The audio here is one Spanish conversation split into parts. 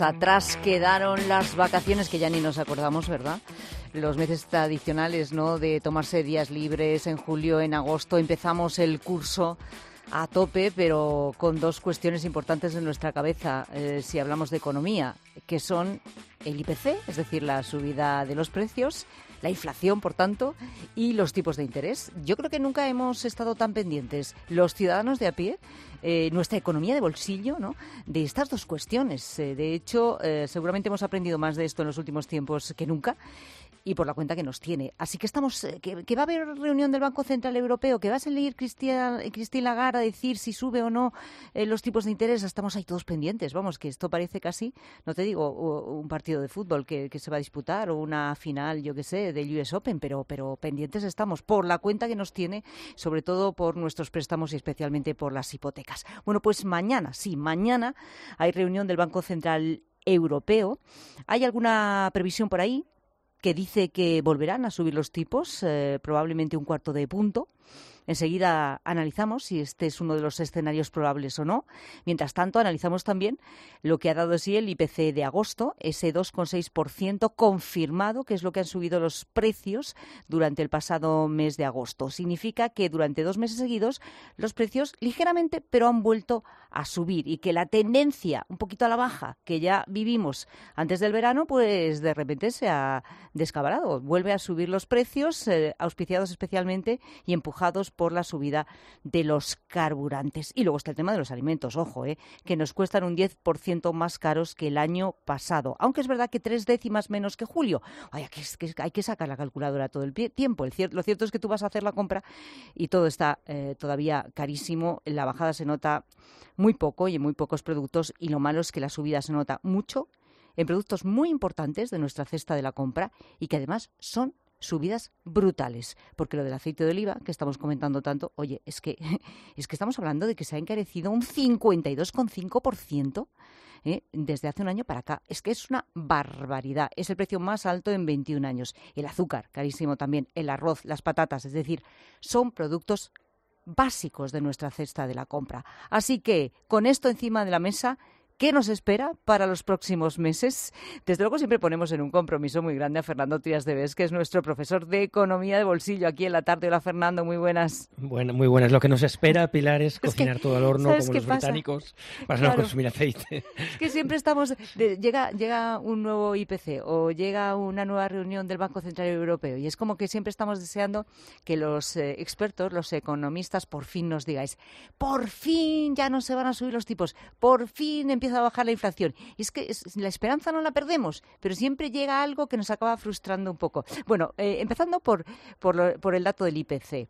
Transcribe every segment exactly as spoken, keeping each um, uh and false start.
Atrás quedaron las vacaciones, que ya ni nos acordamos, ¿verdad? Los meses tradicionales, ¿no?, de tomarse días libres en julio, en agosto. Empezamos el curso a tope, pero con dos cuestiones importantes en nuestra cabeza, eh, si hablamos de economía, que son el I P C, es decir, la subida de los precios, la inflación, por tanto, y los tipos de interés. Yo creo que nunca hemos estado tan pendientes, los ciudadanos de a pie, eh, nuestra economía de bolsillo, ¿no?, de estas dos cuestiones. Eh, de hecho, eh, seguramente hemos aprendido más de esto en los últimos tiempos que nunca, y por la cuenta que nos tiene. Así que estamos, eh, que, que va a haber reunión del Banco Central Europeo, que va a salir Christine, Christine Lagarde a decir si sube o no eh, los tipos de interés. Estamos ahí todos pendientes. Vamos, que esto parece casi, no te digo, un partido de fútbol que, que se va a disputar o una final, yo qué sé, del U S Open, pero, pero pendientes estamos por la cuenta que nos tiene, sobre todo por nuestros préstamos y especialmente por las hipotecas. Bueno, pues mañana, sí, mañana hay reunión del Banco Central Europeo. ¿Hay alguna previsión por ahí que dice que volverán a subir los tipos, eh, probablemente un cuarto de punto? Enseguida analizamos si este es uno de los escenarios probables o no. Mientras tanto, analizamos también lo que ha dado de sí el I P C de agosto, ese dos coma seis por ciento confirmado, que es lo que han subido los precios durante el pasado mes de agosto. Significa que durante dos meses seguidos los precios ligeramente, pero han vuelto a subir, y que la tendencia un poquito a la baja que ya vivimos antes del verano, pues de repente se ha descabalado. Vuelve a subir los precios, eh, auspiciados especialmente y empujados por la subida de los carburantes. Y luego está el tema de los alimentos, ojo, eh, que nos cuestan un diez por ciento más caros que el año pasado, aunque es verdad que tres décimas menos que julio. Ay, que, que hay que sacar la calculadora todo el pie, tiempo. El cier- lo cierto es que tú vas a hacer la compra y todo está eh, todavía carísimo. La bajada se nota muy poco y en muy pocos productos, y lo malo es que la subida se nota mucho en productos muy importantes de nuestra cesta de la compra, y que además son subidas brutales, porque lo del aceite de oliva, que estamos comentando tanto, oye, es que, es que estamos hablando de que se ha encarecido un cincuenta y dos coma cinco por ciento ¿eh? desde hace un año para acá. Es que es una barbaridad, es el precio más alto en veintiún años. El azúcar, carísimo también, el arroz, las patatas, es decir, son productos básicos de nuestra cesta de la compra. Así que, con esto encima de la mesa, ¿qué nos espera para los próximos meses? Desde luego siempre ponemos en un compromiso muy grande a Fernando Trias de Bes, que es nuestro profesor de Economía de Bolsillo aquí en la tarde. Hola, Fernando, muy buenas. Bueno, muy buenas. Lo que nos espera, Pilar, es, es cocinar que, todo al horno como los pasa? británicos para claro. no consumir aceite. Es que siempre estamos... De, llega, llega un nuevo I P C o llega una nueva reunión del Banco Central Europeo, y es como que siempre estamos deseando que los eh, expertos, los economistas, por fin nos digáis, por fin ya no se van a subir los tipos, por fin empieza a bajar la inflación. Y es que es, la esperanza no la perdemos, pero siempre llega algo que nos acaba frustrando un poco. Bueno, eh, empezando por, por, lo, por el dato del I P C.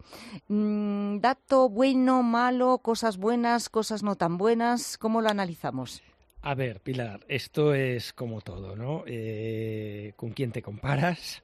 Mm, dato bueno, malo, cosas buenas, cosas no tan buenas, ¿cómo lo analizamos? A ver, Pilar, esto es como todo, ¿no? Eh, ¿con quién te comparas?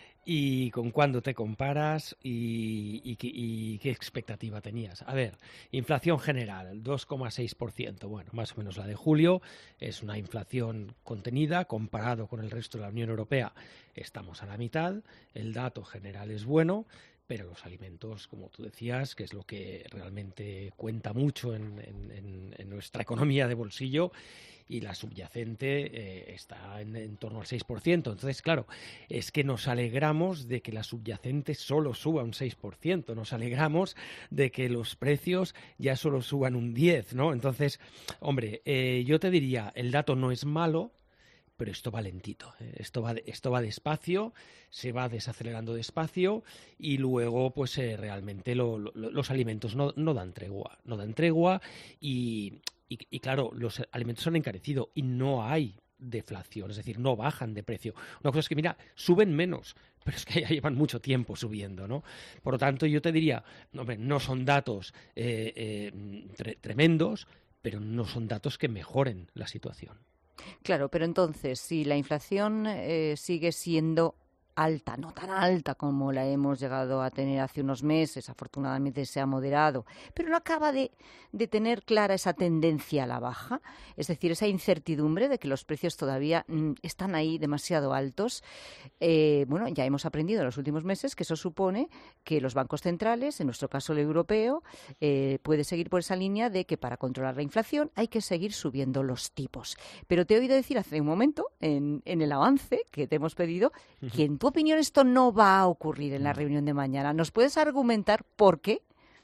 Y con cuándo te comparas y, y, y qué expectativa tenías. A ver, inflación general, dos coma seis por ciento. Bueno, más o menos la de julio. Es una inflación contenida comparado con el resto de la Unión Europea. Estamos a la mitad. El dato general es bueno, pero los alimentos, como tú decías, que es lo que realmente cuenta mucho en, en, en nuestra economía de bolsillo, y la subyacente eh, está en, en torno al seis por ciento. Entonces, claro, es que nos alegramos de que la subyacente solo suba un seis por ciento, nos alegramos de que los precios ya solo suban un diez por ciento, ¿no? Entonces, hombre, eh, yo te diría, el dato no es malo, pero esto va lentito, ¿eh? esto va esto va despacio, se va desacelerando despacio, y luego pues eh, realmente lo, lo, los alimentos no, no dan tregua, no dan tregua y, y, y claro, los alimentos han encarecido y no hay deflación, es decir, no bajan de precio. Una cosa es que, mira, suben menos, pero es que ya llevan mucho tiempo subiendo, ¿no? Por lo tanto, yo te diría, hombre, no son datos eh, eh, tre- tremendos, pero no son datos que mejoren la situación. Claro, pero entonces, si la inflación eh, sigue siendo alta, no tan alta como la hemos llegado a tener hace unos meses, afortunadamente se ha moderado, pero no acaba de, de tener clara esa tendencia a la baja, es decir, esa incertidumbre de que los precios todavía mm, están ahí demasiado altos. Eh, bueno, ya hemos aprendido en los últimos meses que eso supone que los bancos centrales, en nuestro caso el europeo, eh, puede seguir por esa línea de que para controlar la inflación hay que seguir subiendo los tipos. Pero te he oído decir hace un momento, en, en el avance que te hemos pedido, uh-huh. que en tu opinión esto no va a ocurrir en la reunión de mañana. ¿Nos puedes argumentar por qué?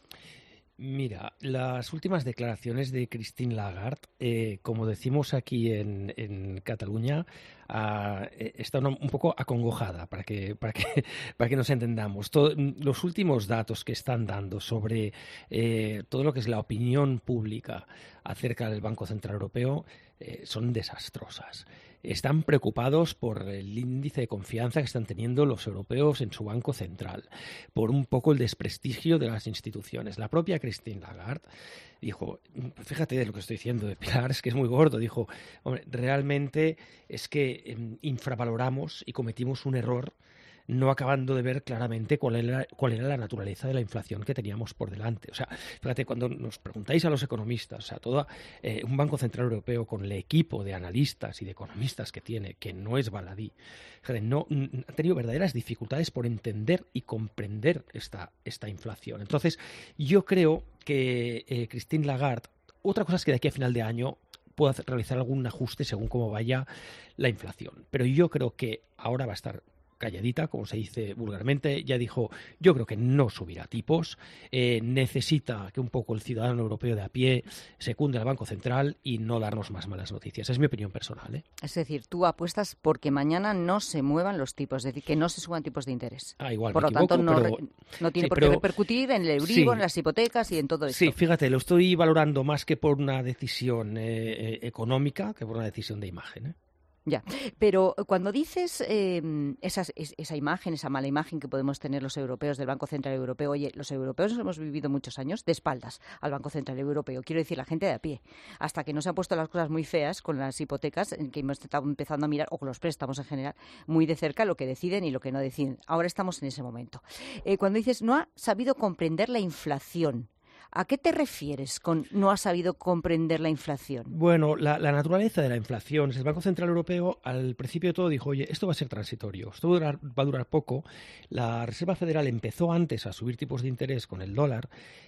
Mira, las últimas declaraciones de Christine Lagarde, eh, como decimos aquí en, en Cataluña, uh, está una, un poco acongojada, para que, para que, para que nos entendamos. Todo, los últimos datos que están dando sobre eh, todo lo que es la opinión pública acerca del Banco Central Europeo eh, son desastrosas. Están preocupados por el índice de confianza que están teniendo los europeos en su Banco Central, por un poco el desprestigio de las instituciones. La propia Christine Lagarde dijo, fíjate de lo que estoy diciendo de Pilar, es que es muy gordo, dijo, hombre, realmente es que eh, infravaloramos y cometimos un error no acabando de ver claramente cuál era, cuál era la naturaleza de la inflación que teníamos por delante. O sea, fíjate, cuando nos preguntáis a los economistas, o sea, todo eh, un Banco Central Europeo con el equipo de analistas y de economistas que tiene, que no es baladí, fíjate, no, ha tenido verdaderas dificultades por entender y comprender esta, esta inflación. Entonces, yo creo que eh, Christine Lagarde, otra cosa es que de aquí a final de año pueda realizar algún ajuste según cómo vaya la inflación. Pero yo creo que ahora va a estar calladita, como se dice vulgarmente. Ya dijo, yo creo que no subirá tipos, eh, necesita que un poco el ciudadano europeo de a pie secunde al Banco Central y no darnos más malas noticias. Es mi opinión personal, ¿eh? Es decir, tú apuestas porque mañana no se muevan los tipos, es decir, que no se suban tipos de interés. Ah, igual, por me lo equivoco, tanto, no, pero... re, no tiene sí, por pero... qué repercutir en el Euribor, sí, en las hipotecas y en todo esto. Sí, fíjate, lo estoy valorando más que por una decisión eh, económica que por una decisión de imagen, ¿eh? Ya, pero cuando dices eh, esas, esa imagen, esa mala imagen que podemos tener los europeos del Banco Central Europeo, oye, los europeos hemos vivido muchos años de espaldas al Banco Central Europeo, quiero decir, la gente de a pie, hasta que no se han puesto las cosas muy feas con las hipotecas, en que hemos estado empezando a mirar, o con los préstamos en general, muy de cerca lo que deciden y lo que no deciden. Ahora estamos en ese momento. Eh, cuando dices, no ha sabido comprender la inflación, ¿a qué te refieres con no ha sabido comprender la inflación? Bueno, la, la naturaleza de la inflación. El Banco Central Europeo al principio de todo dijo, oye, esto va a ser transitorio, esto va a durar, va a durar poco. La Reserva Federal empezó antes a subir tipos de interés con el dólar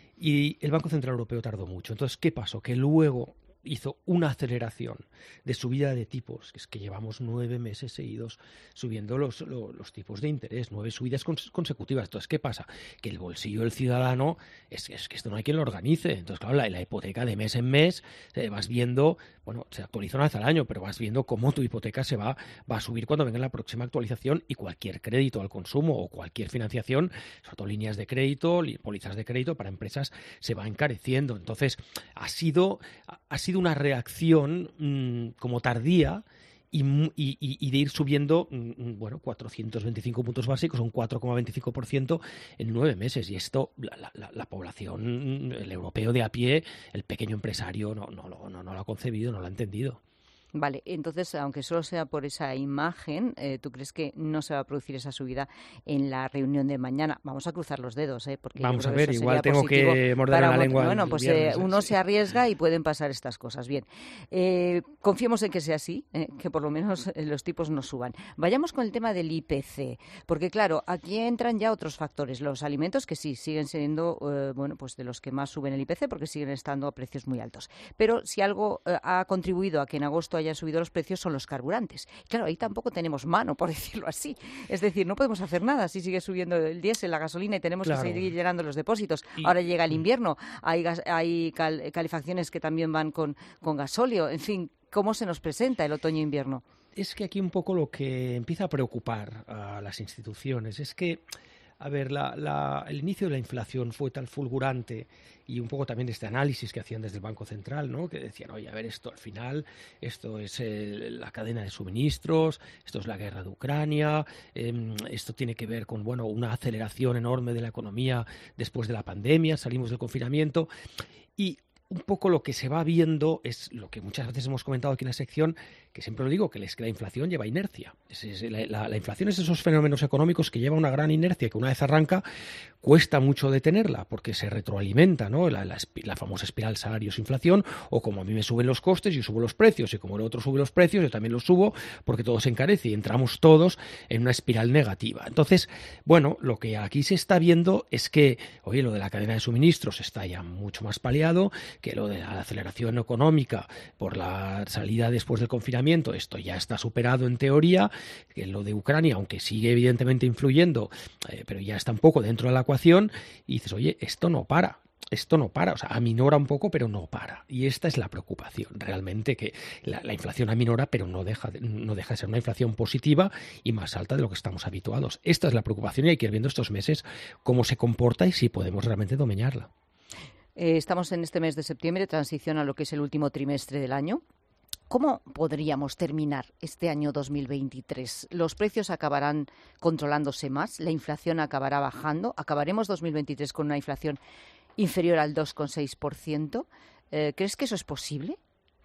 y el Banco Central Europeo tardó mucho. Entonces, ¿qué pasó? Que luego hizo una aceleración de subida de tipos, que es que llevamos nueve meses seguidos subiendo los, los, los tipos de interés, nueve subidas cons consecutivas. Entonces, ¿qué pasa? Que el bolsillo del ciudadano, es, es que esto no hay quien lo organice. Entonces, claro, la, la hipoteca de mes en mes, eh, vas viendo, bueno, se actualiza una vez al año, pero vas viendo cómo tu hipoteca se va, va a subir cuando venga la próxima actualización y cualquier crédito al consumo o cualquier financiación, sobre todo líneas de crédito, pólizas de crédito para empresas, se va encareciendo. Entonces, ha sido, ha sido una reacción mmm, como tardía y, y, y de ir subiendo mmm, bueno, cuatrocientos veinticinco puntos básicos, un cuatro coma veinticinco por ciento en nueve meses. Y esto, la, la, la población, el europeo de a pie, el pequeño empresario, no, no, no, no, no lo ha concebido, no lo ha entendido. Vale, entonces, aunque solo sea por esa imagen, eh, ¿tú crees que no se va a producir esa subida en la reunión de mañana? Vamos a cruzar los dedos, ¿eh? Porque vamos yo creo a ver, que eso igual tengo positivo que morder la lengua. Bueno, pues viernes, eh, uno sí. se arriesga y pueden pasar estas cosas. Bien, eh, confiemos en que sea así, eh, que por lo menos eh, los tipos no suban. Vayamos con el tema del I P C, porque claro, aquí entran ya otros factores. Los alimentos, que sí, siguen siendo, eh, bueno, pues de los que más suben el I P C, porque siguen estando a precios muy altos. Pero si algo eh, ha contribuido a que en agosto hayan subido los precios, son los carburantes. Claro, ahí tampoco tenemos mano, por decirlo así. Es decir, no podemos hacer nada si sigue subiendo el diésel, la gasolina y tenemos claro. que seguir llenando los depósitos. Y, ahora llega el invierno, hay, gas, hay cal, calefacciones que también van con, con gasóleo. En fin, ¿cómo se nos presenta el otoño-invierno? Es que aquí un poco lo que empieza a preocupar a las instituciones es que A ver, la, la, el inicio de la inflación fue tan fulgurante y un poco también este análisis que hacían desde el Banco Central, ¿no? Que decían, oye, a ver, esto al final, esto es el, la cadena de suministros, esto es la guerra de Ucrania, eh, esto tiene que ver con, bueno, una aceleración enorme de la economía después de la pandemia, salimos del confinamiento y un poco lo que se va viendo es lo que muchas veces hemos comentado aquí en la sección, que siempre lo digo, que es que la inflación lleva inercia. Es, es, la, la, la inflación es esos fenómenos económicos que lleva una gran inercia, que una vez arranca cuesta mucho detenerla, porque se retroalimenta, ¿no? La, la, la famosa espiral salarios-inflación, o como a mí me suben los costes, yo subo los precios, y como el otro sube los precios, yo también los subo, porque todo se encarece y entramos todos en una espiral negativa. Entonces, bueno, lo que aquí se está viendo es que, oye, lo de la cadena de suministros está ya mucho más paliado, que lo de la aceleración económica por la salida después del confinamiento, esto ya está superado en teoría, que lo de Ucrania, aunque sigue evidentemente influyendo, eh, pero ya está un poco dentro de la ecuación, y dices, oye, esto no para. Esto no para, o sea, aminora un poco, pero no para. Y esta es la preocupación, realmente, que la, la inflación aminora, pero no deja, de, no deja de ser una inflación positiva y más alta de lo que estamos habituados. Esta es la preocupación y hay que ir viendo estos meses cómo se comporta y si podemos realmente dominarla. Eh, estamos en este mes de septiembre, transición a lo que es el último trimestre del año. ¿Cómo podríamos terminar este año dos mil veintitrés? ¿Los precios acabarán controlándose más? ¿La inflación acabará bajando? ¿Acabaremos dos mil veintitrés con una inflación inferior al dos coma seis por ciento? Eh, ¿Crees que eso es posible?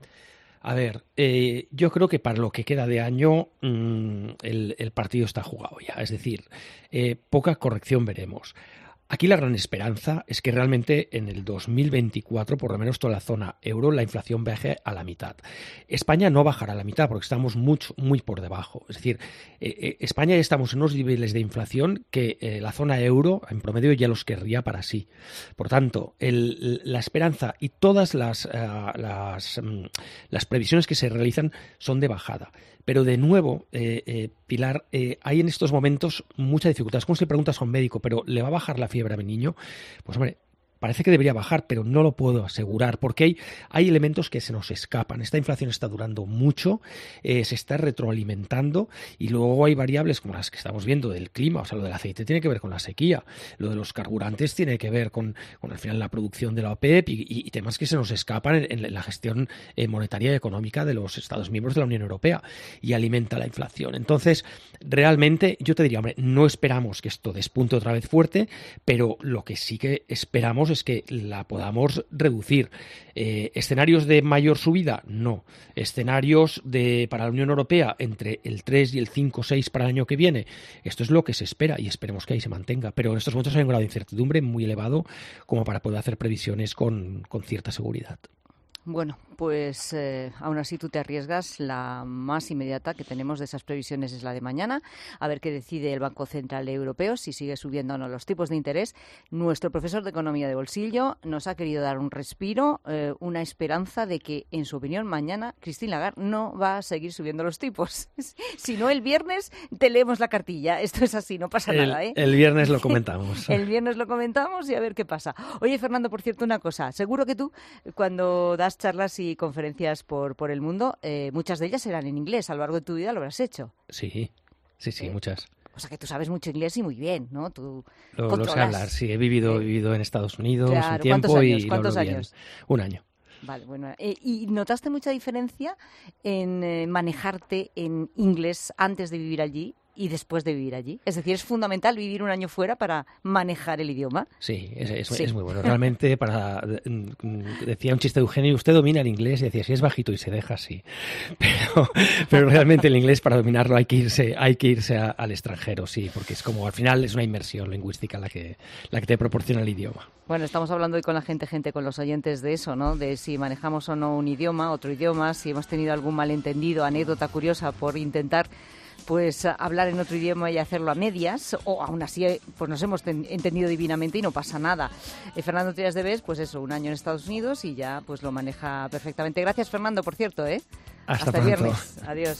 A ver, eh, yo creo que para lo que queda de año mmm, el, el partido está jugado ya. Es decir, eh, poca corrección veremos. Aquí la gran esperanza es que realmente en el dos mil veinticuatro, por lo menos toda la zona euro, la inflación baje a la mitad. España no bajará a la mitad porque estamos mucho, muy por debajo. Es decir, eh, eh, España ya estamos en unos niveles de inflación que eh, la zona euro, en promedio, ya los querría para sí. Por tanto, el, la esperanza y todas las, uh, las, um, las previsiones que se realizan son de bajada. Pero de nuevo, eh, eh, Pilar, eh, hay en estos momentos mucha dificultad. Es como si le preguntas a un médico, ¿pero le va a bajar la fiebre a mi niño? Pues hombre, parece que debería bajar, pero no lo puedo asegurar, porque hay, hay elementos que se nos escapan. Esta inflación está durando mucho, eh, se está retroalimentando, y luego hay variables como las que estamos viendo del clima. O sea, lo del aceite tiene que ver con la sequía, lo de los carburantes tiene que ver con, con al final la producción de la OPEP y, y, y temas que se nos escapan en, en la gestión eh, monetaria y económica de los Estados miembros de la Unión Europea, y alimenta la inflación. Entonces, realmente, yo te diría, hombre, no esperamos que esto despunte otra vez fuerte, pero lo que sí que esperamos es que la podamos reducir. Eh, ¿Escenarios de mayor subida? No. ¿Escenarios de para la Unión Europea entre el tres y el cinco o seis para el año que viene? Esto es lo que se espera y esperemos que ahí se mantenga. Pero en estos momentos hay un grado de incertidumbre muy elevado como para poder hacer previsiones con, con cierta seguridad. Bueno, pues eh, aún así tú te arriesgas. La más inmediata que tenemos de esas previsiones es la de mañana. A ver qué decide el Banco Central Europeo, si sigue subiendo o no los tipos de interés. Nuestro profesor de Economía de Bolsillo nos ha querido dar un respiro, eh, una esperanza de que, en su opinión, mañana Christine Lagarde no va a seguir subiendo los tipos. Si no, el viernes te leemos la cartilla. Esto es así, no pasa el, nada, ¿eh? El viernes lo comentamos. El viernes lo comentamos y a ver qué pasa. Oye, Fernando, por cierto, una cosa. Seguro que tú, cuando das charlas y conferencias por, por el mundo, eh, muchas de ellas serán en inglés. A lo largo de tu vida lo habrás hecho. Sí, sí, sí, eh, muchas. O sea que tú sabes mucho inglés y muy bien, ¿no? Tú lo, lo sé hablar, sí. He vivido, eh, he vivido en Estados Unidos claro. un tiempo. ¿Cuántos años? y ¿Cuántos lo años? Bien. Un año. Vale, bueno. Eh, ¿Y notaste mucha diferencia en eh, manejarte en inglés antes de vivir allí y después de vivir allí? Es decir, ¿es fundamental vivir un año fuera para manejar el idioma? Sí, es, es, sí. es muy bueno. Realmente, para decía un chiste de Eugenio, usted domina el inglés, y decía, si es bajito y se deja, sí. Pero, pero realmente el inglés, para dominarlo, hay que irse, hay que irse a, al extranjero, sí, porque es como, al final, es una inmersión lingüística la que, la que te proporciona el idioma. Bueno, estamos hablando hoy con la gente, gente, con los oyentes de eso, ¿no? De si manejamos o no un idioma, otro idioma, si hemos tenido algún malentendido, anécdota curiosa por intentar pues hablar en otro idioma y hacerlo a medias, o aún así pues nos hemos ten- entendido divinamente y no pasa nada. Eh, Fernando Trias de Bes, pues eso, un año en Estados Unidos y ya pues lo maneja perfectamente. Gracias, Fernando, por cierto, ¿eh? Hasta, Hasta el viernes. Adiós.